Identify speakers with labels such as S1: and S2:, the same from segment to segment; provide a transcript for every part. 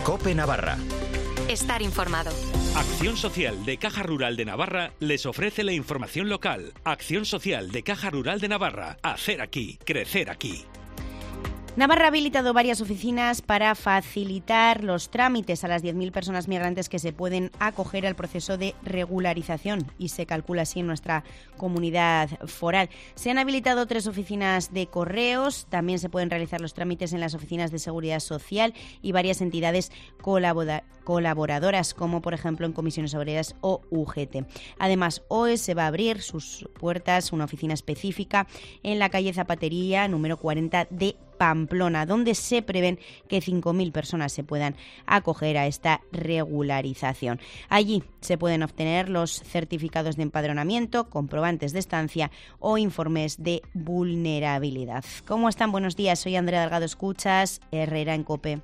S1: COPE Navarra.
S2: Estar informado.
S3: Acción Social de Caja Rural de Navarra les ofrece la información local. Acción Social de Caja Rural de Navarra. Hacer aquí, crecer aquí.
S4: Navarra ha habilitado varias oficinas para facilitar los trámites a las 10.000 personas migrantes que se pueden acoger al proceso de regularización y se calcula así en nuestra comunidad foral. Se han habilitado 3 oficinas de correos, también se pueden realizar los trámites en las oficinas de seguridad social y varias entidades colaboradoras, como por ejemplo en Comisiones Obreras o UGT. Además, hoy se va a abrir sus puertas una oficina específica en la calle Zapatería número 40 de Pamplona, donde se prevén que 5.000 personas se puedan acoger a esta regularización. Allí se pueden obtener los certificados de empadronamiento, comprobantes de estancia o informes de vulnerabilidad. ¿Cómo están? Buenos días, soy Andrea Delgado, escuchas Herrera en COPE.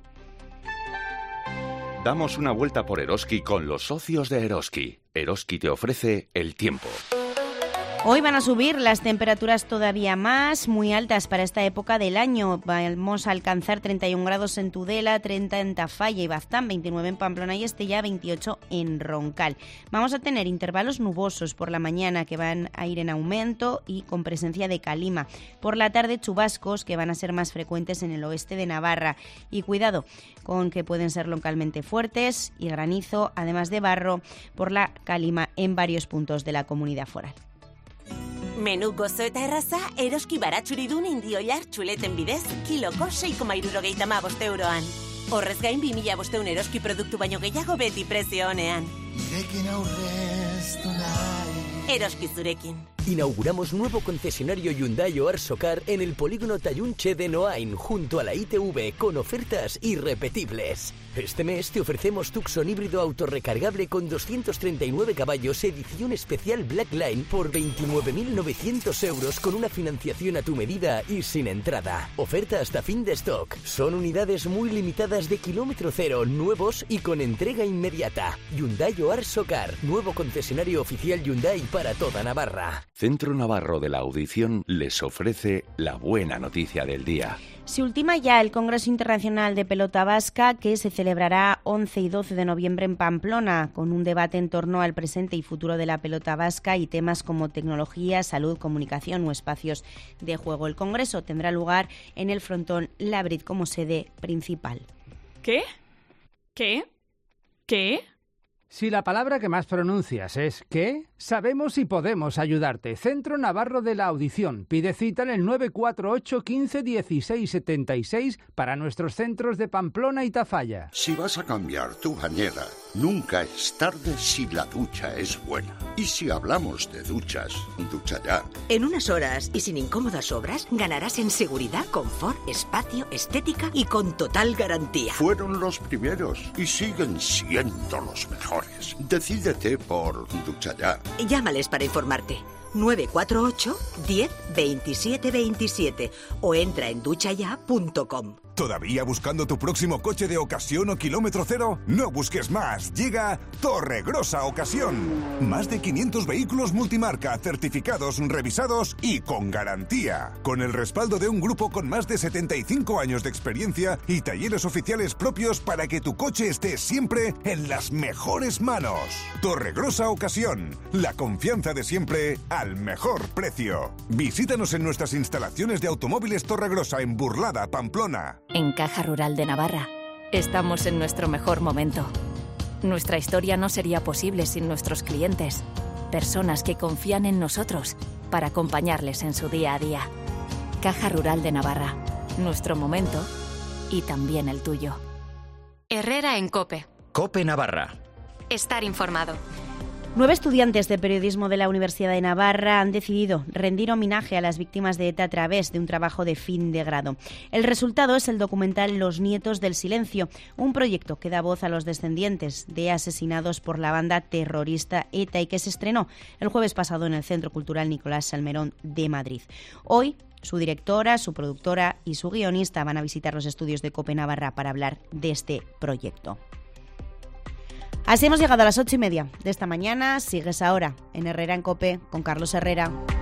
S5: Damos una vuelta por Eroski con los socios de Eroski. Eroski te ofrece el tiempo.
S4: Hoy van a subir las temperaturas todavía más, muy altas para esta época del año. Vamos a alcanzar 31 grados en Tudela, 30 en Tafalla y Baztán, 29 en Pamplona y Estella, 28 en Roncal. Vamos a tener intervalos nubosos por la mañana que van a ir en aumento y con presencia de calima. Por la tarde chubascos que van a ser más frecuentes en el oeste de Navarra. Y cuidado con que pueden ser localmente fuertes y granizo, además de barro, por la calima en varios puntos de la comunidad foral.
S6: Menú gozo eta erraza, Eroski baratxuridun indioilar txuleten bidez, kiloko 6,75 euroan. Horrez gain 2.500 Eroski produktu baino gehiago beti prezio honean. Eroski zurekin.
S7: Inauguramos nuevo concesionario Hyundai Oarsocar en el polígono Tallunche de Noain, junto a la ITV, con ofertas irrepetibles. Este mes te ofrecemos Tucson híbrido autorrecargable con 239 caballos, edición especial Black Line, por 29.900 euros con una financiación a tu medida y sin entrada. Oferta hasta fin de stock. Son unidades muy limitadas de kilómetro cero, nuevos y con entrega inmediata. Hyundai Oarsocar, nuevo concesionario oficial Hyundai para toda Navarra.
S5: Centro Navarro de la Audición les ofrece la buena noticia del día.
S4: Se ultima ya el Congreso Internacional de Pelota Vasca, que se celebrará 11 y 12 de noviembre en Pamplona, con un debate en torno al presente y futuro de la pelota vasca y temas como tecnología, salud, comunicación o espacios de juego. El Congreso tendrá lugar en el frontón Labrit como sede principal.
S8: ¿Qué? ¿Qué? ¿Qué?
S9: Si la palabra que más pronuncias es ¿qué?, sabemos y podemos ayudarte. Centro Navarro de la Audición. Pide cita en el 948 15 16 76 para nuestros centros de Pamplona y Tafalla.
S10: Si vas a cambiar tu bañera, nunca es tarde si la ducha es buena. Y si hablamos de duchas, ducha ya.
S11: En unas horas y sin incómodas obras, ganarás en seguridad, confort, espacio, estética y con total garantía.
S10: Fueron los primeros y siguen siendo los mejores. Decídete por ducha ya.
S11: Llámales para informarte. 948 10 27 27 o entra en duchaya.com.
S12: ¿Todavía buscando tu próximo coche de ocasión o kilómetro cero? No busques más. Llega Torregrosa Ocasión. Más de 500 vehículos multimarca, certificados, revisados y con garantía. Con el respaldo de un grupo con más de 75 años de experiencia y talleres oficiales propios para que tu coche esté siempre en las mejores manos. Torregrosa Ocasión. La confianza de siempre al mejor precio. Visítanos en nuestras instalaciones de automóviles Torregrosa en Burlada, Pamplona.
S2: En Caja Rural de Navarra estamos en nuestro mejor momento. Nuestra historia no sería posible sin nuestros clientes, personas que confían en nosotros para acompañarles en su día a día. Caja Rural de Navarra, nuestro momento y también el tuyo. Herrera en COPE.
S1: COPE Navarra.
S2: Estar informado.
S4: 9 estudiantes de periodismo de la Universidad de Navarra han decidido rendir homenaje a las víctimas de ETA a través de un trabajo de fin de grado. El resultado es el documental Los Nietos del Silencio, un proyecto que da voz a los descendientes de asesinados por la banda terrorista ETA y que se estrenó el jueves pasado en el Centro Cultural Nicolás Salmerón de Madrid. Hoy, su directora, su productora y su guionista van a visitar los estudios de COPE Navarra para hablar de este proyecto. Así hemos llegado a las 8:30 de esta mañana. Sigues ahora en Herrera en COPE con Carlos Herrera.